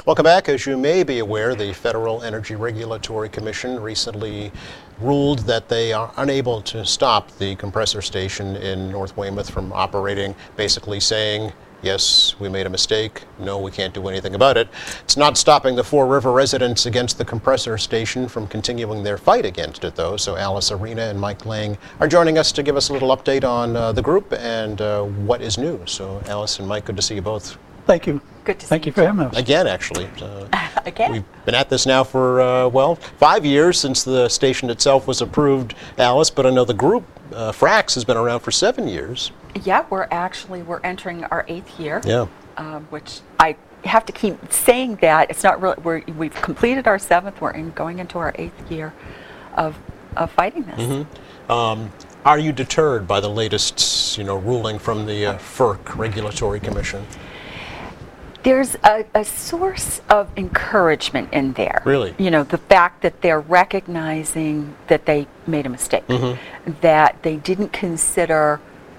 Welcome back. As you may be aware, the Federal Energy Regulatory Commission recently ruled that they are unable to stop the compressor station in North Weymouth from operating, basically saying, yes, we made a mistake. No, we can't do anything about it. It's not stopping the Fore River residents against the compressor station from continuing their fight against it, though. So Alice Arena and Mike Lang are joining us to give us a little update on the group and what is new. So Alice and Mike, good to see you both. Thank you. Good to see Thank you for having us. Again, actually. Again? We've been at this now for, 5 years since the station itself was approved, Alice, but I know the group, Frax, has been around for 7 years. Yeah, we're entering our 8th year. Yeah. Which I have to keep saying that. It's not really, we've completed our 7th, going into our 8th year of fighting this. Mm-hmm. Are you deterred by the latest, ruling from the FERC Regulatory Commission? There's a source of encouragement in there. Really? The fact that they're recognizing that they made a mistake, that they didn't consider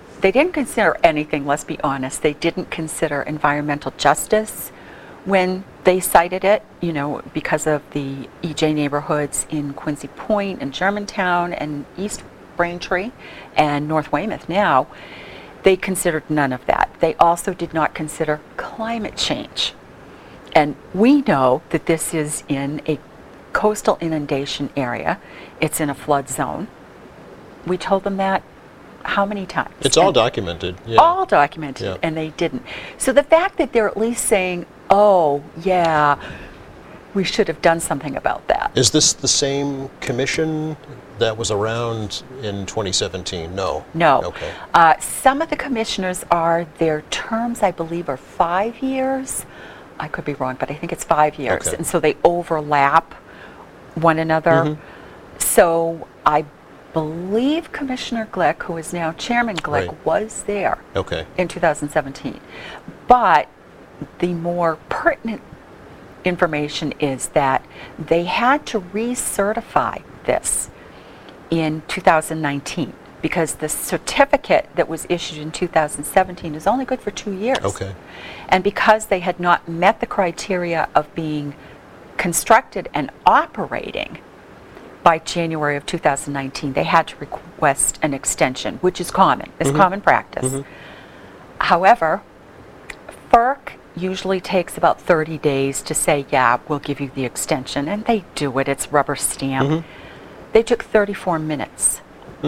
anything, let's be honest. They didn't consider environmental justice when they cited it, because of the EJ neighborhoods in Quincy Point and Germantown and East Braintree and North Weymouth now. They considered none of that. They also did not consider climate change. And we know that this is in a coastal inundation area. It's in a flood zone. We told them that how many times? It's all documented. Yeah. All documented, Yeah. and they didn't. So the fact that they're at least saying, oh, yeah, we should have done something about that. Is this the same commission that was around in 2017? No. No. Okay. Some of the commissioners their terms, I believe, are 5 years. I could be wrong, but I think it's 5 years. Okay. And so they overlap one another. So I believe Commissioner Glick, who is now Chairman Glick, Right. was there Okay. in 2017. But the more pertinent information is that they had to recertify this in 2019 because the certificate that was issued in 2017 is only good for 2 years. Okay. And because they had not met the criteria of being constructed and operating by January of 2019, they had to request an extension, which is common. It's common practice. However, FERC usually takes about 30 days to say, yeah, we'll give you the extension, and they do it. It's rubber stamp. They took 34 minutes.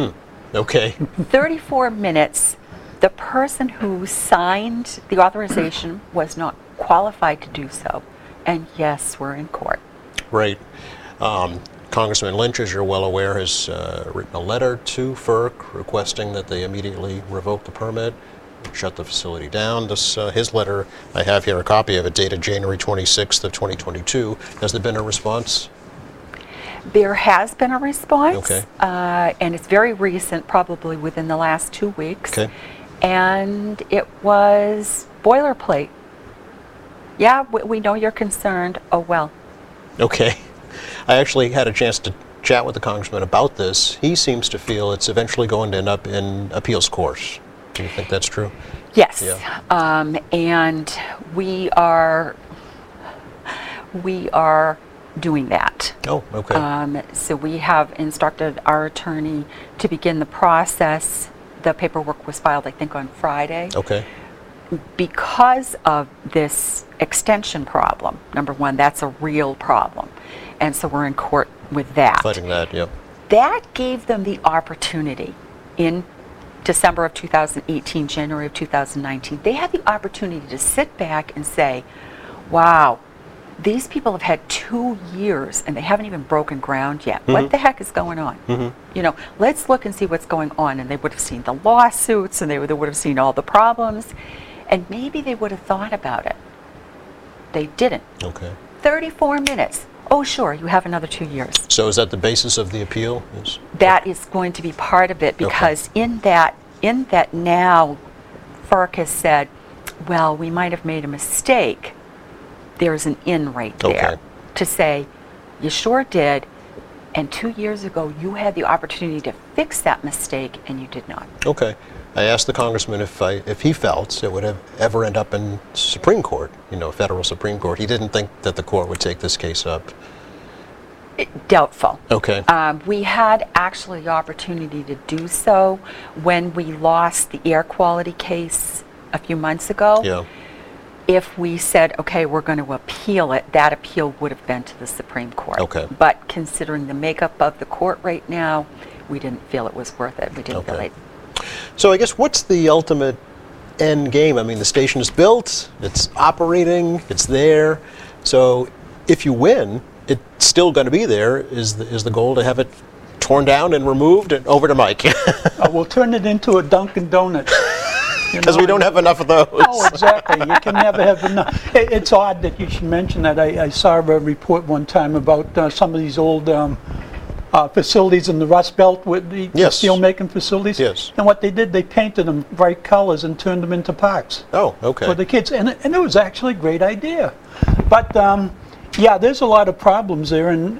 Okay. 34 minutes. The person who signed the authorization was not qualified to do so. And yes, we're in court. Right. Congressman Lynch, as you're well aware, has written a letter to FERC requesting that they immediately revoke the permit, shut the facility down. His letter, I have here a copy of it, dated January 26th of 2022. Has there been a response? There has been a response, Okay. And it's very recent, probably within the last 2 weeks. Okay. And it was boilerplate. Yeah, we know you're concerned. Oh, well. Okay. I actually had a chance to chat with the congressman about this. He seems to feel it's eventually going to end up in appeals court. Do you think that's true? Yes. Yeah. And we are doing that. Oh, okay. So we have instructed our attorney to begin the process. The paperwork was filed, I think, on Friday. Okay. Because of this extension problem, number one, that's a real problem. And so we're in court with that. Fighting that, yep. That gave them the opportunity in December of 2018, January of 2019. They had the opportunity to sit back and say, wow, these people have had 2 years and they haven't even broken ground yet. What the heck is going on? Let's look and see what's going on. And they would have seen the lawsuits and they would have seen all the problems. And maybe they would have thought about it. They didn't. Okay. 34 minutes. Oh, sure, you have another 2 years. So is that the basis of the appeal? That is going to be part of it because in that now, FERC has said, well, we might have made a mistake. There's an in right there to say, you sure did, and 2 years ago you had the opportunity to fix that mistake and you did not. Okay. I asked the congressman if he felt it would ever end up in Supreme Court, federal Supreme Court. He didn't think that the court would take this case up. Doubtful. Okay. We had actually the opportunity to do so when we lost the air quality case a few months ago. Yeah. If we said, okay, we're going to appeal it, that appeal would have been to the Supreme Court. Okay. But considering the makeup of the court right now, we didn't feel it was worth it. We didn't feel it. So I guess what's the ultimate end game? I mean, the station is built, it's operating, it's there. So if you win, it's still going to be there. Is the goal to have it torn down and removed? And over to Mike. We'll turn it into a Dunkin' Donuts. Because we don't have enough of those. Oh, exactly. You can never have enough. It's odd that you should mention that. I saw a report one time about some of these old facilities in the Rust Belt with the steel-making facilities. Yes. And what they did, they painted them bright colors and turned them into parks. Oh, okay. For the kids. And it was actually a great idea. But, yeah, there's a lot of problems there. And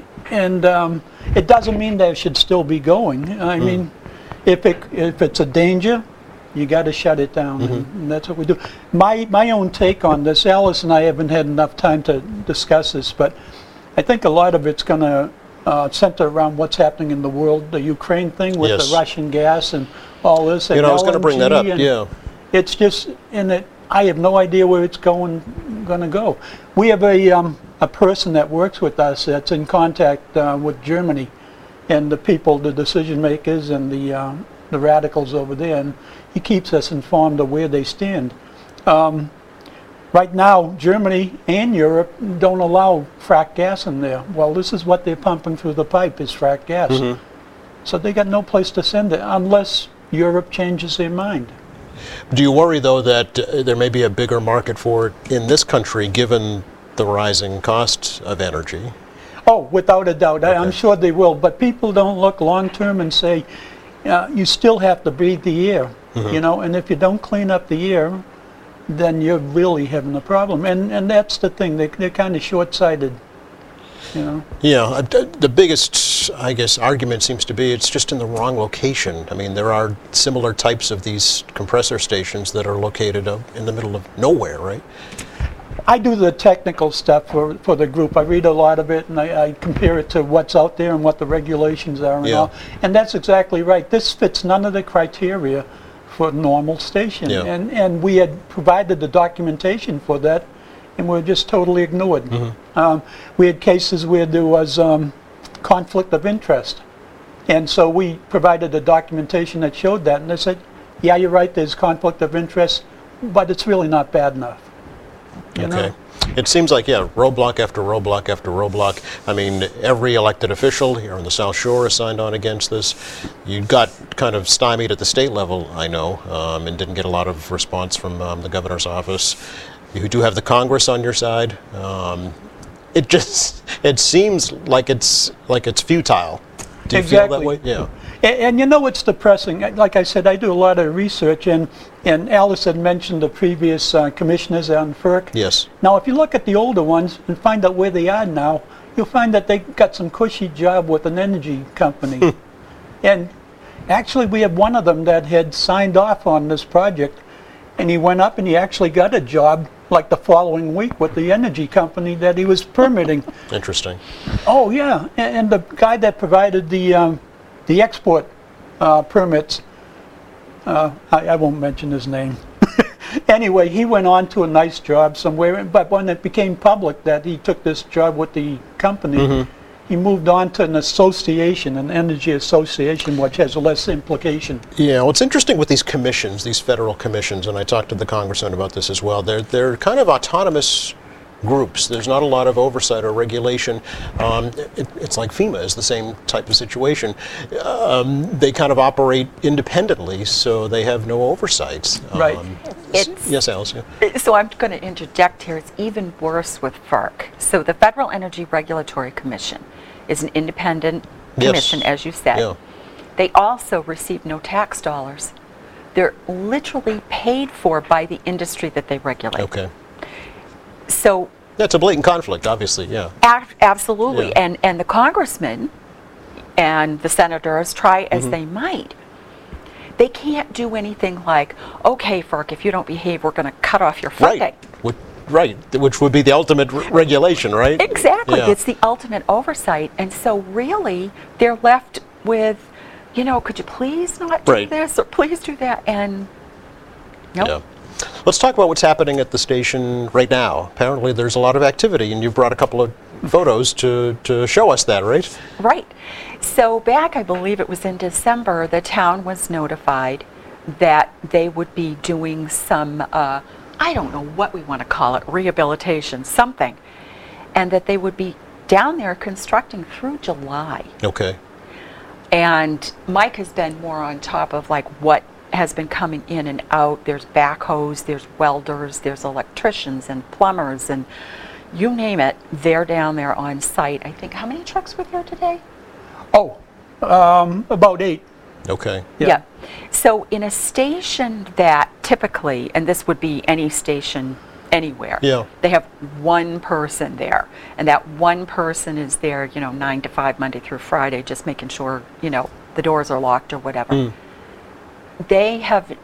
it doesn't mean they should still be going. I mean, if it's a danger, you got to shut it down, and that's what we do. My own take on this, Alice and I haven't had enough time to discuss this, but I think a lot of it's going to center around what's happening in the world, the Ukraine thing with the Russian gas and all this. And I was going to bring that up, yeah. It's just, I have no idea where it's going to go. We have a person that works with us that's in contact with Germany and the people, the decision makers and the radicals over there, and he keeps us informed of where they stand. Right now, Germany and Europe don't allow frack gas in there. Well, this is what they're pumping through the pipe is frack gas. So they got no place to send it unless Europe changes their mind. Do you worry, though, that there may be a bigger market for it in this country given the rising cost of energy? Oh, without a doubt. Okay. I'm sure they will. But people don't look long-term and say, you still have to breathe the air, and if you don't clean up the air, then you're really having a problem. And that's the thing, they're kind of short-sighted, Yeah, the biggest, I guess, argument seems to be it's just in the wrong location. I mean, there are similar types of these compressor stations that are located in the middle of nowhere, right? I do the technical stuff for the group. I read a lot of it, and I compare it to what's out there and what the regulations are and all. And that's exactly right. This fits none of the criteria for a normal station. Yeah. And we had provided the documentation for that, and we were just totally ignored. We had cases where there was conflict of interest. And so we provided the documentation that showed that, and they said, yeah, you're right, there's conflict of interest, but it's really not bad enough. Okay. It seems like, roadblock after roadblock after roadblock. I mean, every elected official here on the South Shore is signed on against this. You got kind of stymied at the state level, I know, and didn't get a lot of response from the governor's office. You do have the Congress on your side. It seems like it's futile. Do you feel that way? Yeah. And it's depressing. Like I said, I do a lot of research, and Alice had mentioned the previous commissioners on FERC. Yes. Now, if you look at the older ones and find out where they are now, you'll find that they got some cushy job with an energy company. And actually, we have one of them that had signed off on this project, and he went up and he actually got a job like the following week with the energy company that he was permitting. Interesting. Oh, yeah. And the guy that provided the export permits, I won't mention his name. Anyway, he went on to a nice job somewhere, but when it became public that he took this job with the company, he moved on to an association, an energy association, which has less implication. Yeah, well, it's interesting with these commissions, these federal commissions, and I talked to the congressman about this as well. They're kind of autonomous groups. There's not a lot of oversight or regulation. It's like FEMA is the same type of situation. They kind of operate independently, so they have no oversight. Right. Yes, Alice. Yeah. So I'm going to interject here. It's even worse with FERC. So the Federal Energy Regulatory Commission is an independent commission, as you said. Yeah. They also receive no tax dollars. They're literally paid for by the industry that they regulate. Okay. So that's a blatant conflict, obviously, yeah. Absolutely. Yeah. And the congressmen and the senators try as they might, they can't do anything like, okay, FERC, if you don't behave, we're going to cut off your funding. Right, which would be the ultimate regulation, right? Exactly. Yeah. It's the ultimate oversight. And so really, they're left with, could you please not do Right. this or please do that? And nope. Yeah. Let's talk about what's happening at the station right now. Apparently there's a lot of activity, and you brought a couple of photos to show us that, right? Right. So back, I believe it was in December, the town was notified that they would be doing some, I don't know what we want to call it, rehabilitation, something, and that they would be down there constructing through July. Okay. And Mike has been more on top of like what has been coming in and out. There's backhoes, there's welders, there's electricians and plumbers, and you name it, they're down there on site. I think, how many trucks were there today? Oh, about 8. Okay. Yeah. So in a station that typically, and this would be any station anywhere, Yeah. they have one person there. And that one person is there, 9 to 5, Monday through Friday, just making sure, the doors are locked or whatever. They have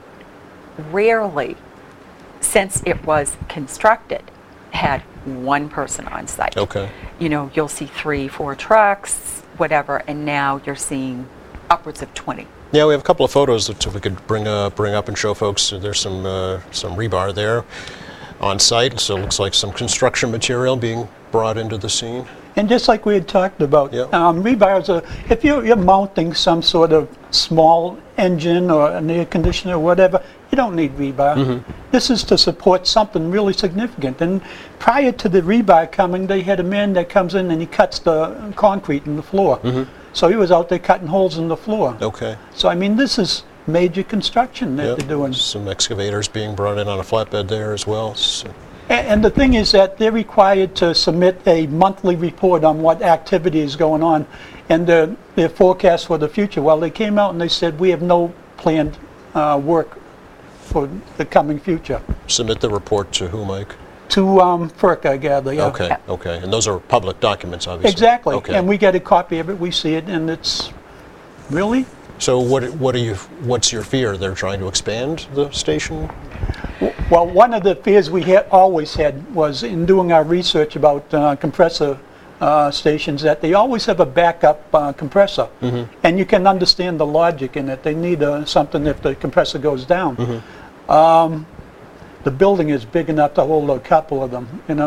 rarely, since it was constructed, had one person on site. Okay. You'll see 3, 4 trucks, whatever, and now you're seeing upwards of 20. Yeah, we have a couple of photos that we could bring up and show folks. There's some rebar there on site, so it looks like some construction material being brought into the scene. And just like we had talked about, Yeah. rebars are, if you're mounting some sort of small engine or an air conditioner or whatever, you don't need rebar. This is to support something really significant. And prior to the rebar coming, they had a man that comes in and he cuts the concrete in the floor. So he was out there cutting holes in the floor. Okay. So, I mean, this is major construction that Yep. they're doing. Some excavators being brought in on a flatbed there as well. So, And the thing is that they're required to submit a monthly report on what activity is going on and their forecast for the future. Well, they came out and they said, we have no planned work for the coming future. submit the report to who, Mike? To FERC, I gather, yeah. Okay, okay. And those are public documents, obviously. Exactly. Okay. And we get a copy of it, we see it, and it's, really? So what's your fear? They're trying to expand the station? Well, one of the fears we always had was in doing our research about compressor stations that they always have a backup compressor. And you can understand the logic in it. They need something if the compressor goes down. The building is big enough to hold a couple of them,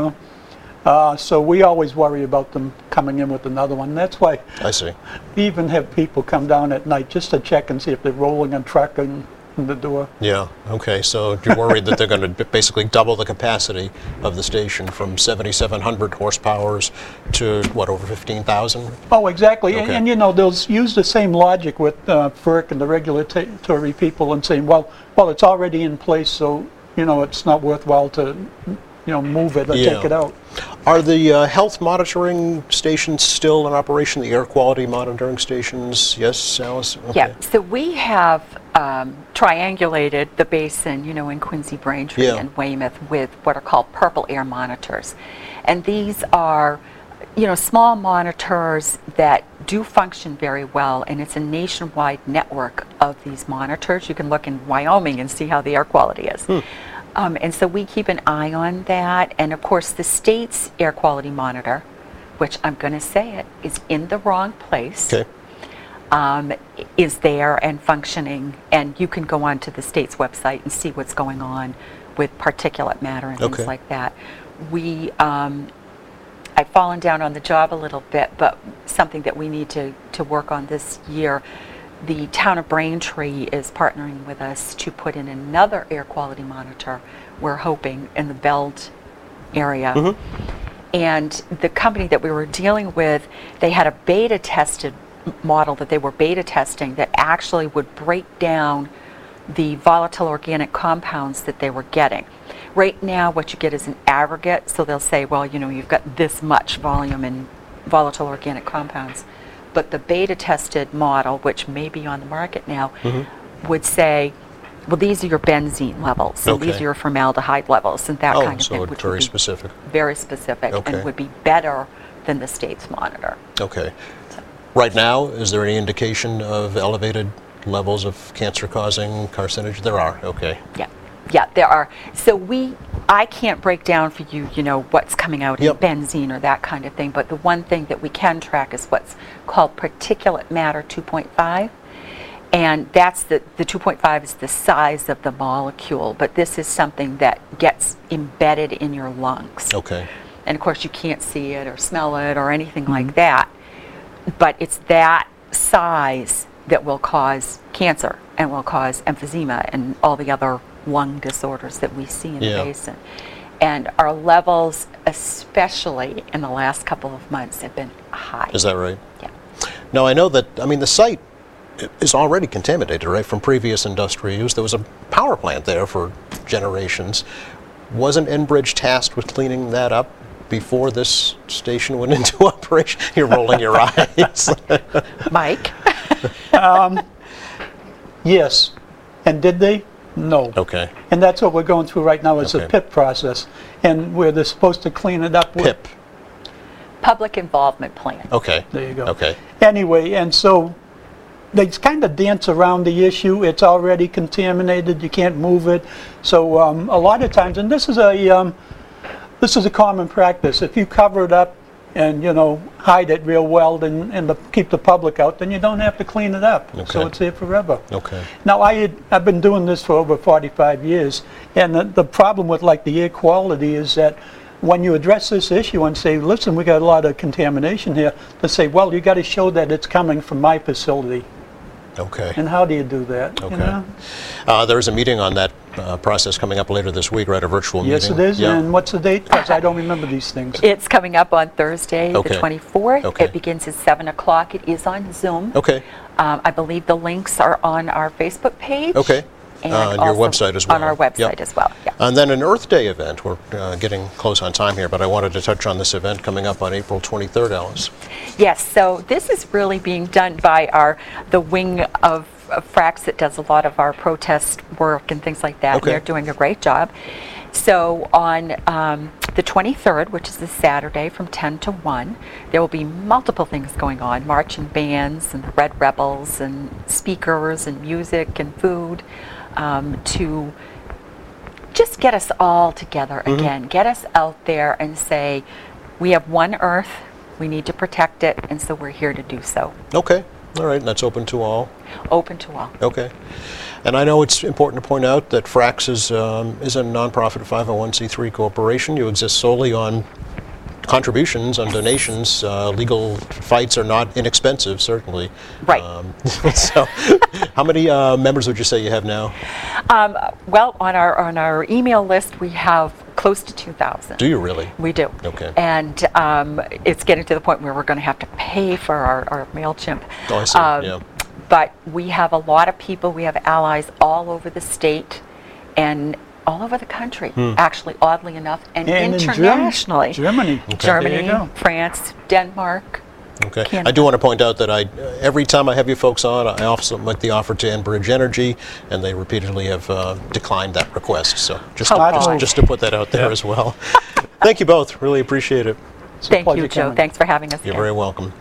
So we always worry about them coming in with another one. That's why I see. we even have people come down at night just to check and see if they're rolling a truck in the door. Yeah, okay. So you're worried that they're going to basically double the capacity of the station from 7,700 horsepowers to, what, over 15,000? Oh, exactly. Okay. And they'll use the same logic with FERC and the regulatory people and saying, well, it's already in place, so, it's not worthwhile to, move it or Yeah. take it out. Are the health monitoring stations still in operation, the air quality monitoring stations? Yes, Alice? Okay. Yeah, so we have triangulated the basin, in Quincy, Braintree, Yeah. and Weymouth with what are called purple air monitors. And these are, small monitors that do function very well, and it's a nationwide network of these monitors. You can look in Wyoming and see how the air quality is. And so we keep an eye on that. And of course, the state's air quality monitor, which I'm going to say it, is in the wrong place. Okay. Is there and functioning, and you can go onto the state's website and see what's going on with particulate matter and things Okay. like that. I've fallen down on the job a little bit, but something that we need to work on this year, the town of Braintree is partnering with us to put in another air quality monitor, we're hoping, in the Beld area. And the company that we were dealing with, they had a beta tested model that they were beta testing that actually would break down the volatile organic compounds that they were getting. Right now what you get is an aggregate, so they'll say, well, you've got this much volume in volatile organic compounds. But the beta tested model, which may be on the market now, would say, well, these are your benzene levels, and these Okay. are your formaldehyde levels, and that kind of thing. So which very would be specific. very specific, Okay. and would be better than the state's monitor. Okay. Right now, is there any indication of elevated levels of cancer-causing carcinogen? There are, okay. Yeah, there are. So I can't break down for you, what's coming out Yep. in benzene or that kind of thing, but the one thing that we can track is what's called particulate matter 2.5. And that's the 2.5 is the size of the molecule, but this is something that gets embedded in your lungs. Okay. And of course you can't see it or smell it or anything like that, but it's that size that will cause cancer and will cause emphysema and all the other lung disorders that we see in the basin. And our levels, especially in the last couple of months, have been high. Is that right? Yeah. Now, I know that, the site is already contaminated, right, from previous industrial use. There was a power plant there for generations. Wasn't Enbridge tasked with cleaning that up before this station went into operation? You're rolling your eyes. Mike? Yes. And did they? No. Okay. And that's what we're going through right now is Okay. a PIP process. And where they're supposed to clean it up with. PIP. Public Involvement Plan. Okay. There you go. Okay. Anyway, and so they kind of dance around the issue. It's already contaminated. You can't move it. So a lot of times, and this is a common practice. If you cover it up and hide it real well and keep the public out, then you don't have to clean it up. Okay. So it's there forever. Okay. Now I've been doing this for over 45 years, and the problem with like the air quality is that when you address this issue and say, listen, we got a lot of contamination here, they say, well, you got to show that it's coming from my facility. Okay. And how do you do that? Okay. There's a meeting on that process coming up later this week, right? A virtual meeting? Yes, it is. Yeah. And what's the date? Because I don't remember these things. It's coming up on Thursday, Okay. the 24th. Okay. It begins at 7 o'clock. It is on Zoom. Okay. I believe the links are on our Facebook page. Okay. And On your also website as well. On our website Yep. as well, yeah. And then an Earth Day event. We're getting close on time here, but I wanted to touch on this event coming up on April 23rd, Alice. Yes, so this is really being done by the wing of FRAX that does a lot of our protest work and things like that. Okay. They're doing a great job. So on the 23rd, which is this Saturday from 10 to 1, there will be multiple things going on, marching bands and the Red Rebels and speakers and music and food to just get us all together again, get us out there and say, we have one Earth, we need to protect it, and so we're here to do so. Okay. All right. And that's open to all. Open to all. Okay. And I know it's important to point out that FRAX is a nonprofit 501c3 corporation. You exist solely on contributions, on donations. Legal fights are not inexpensive, certainly. Right. So, how many members would you say you have now? Well, on our email list, we have close to 2,000. Do you really? We do. Okay. And it's getting to the point where we're going to have to pay for our MailChimp. Oh, I see. Yeah. But we have a lot of people. We have allies all over the state and all over the country, actually, oddly enough, and internationally. Germany. Okay. Germany, There you go. France, Denmark. Okay. Canada. I do want to point out that every time I have you folks on, I also make the offer to Enbridge Energy, and they repeatedly have declined that request. So just God. to put that out there as well. Thank you both. Really appreciate it. It's a Thank pleasure you, Joe. coming. Thanks for having us. You're again. very welcome.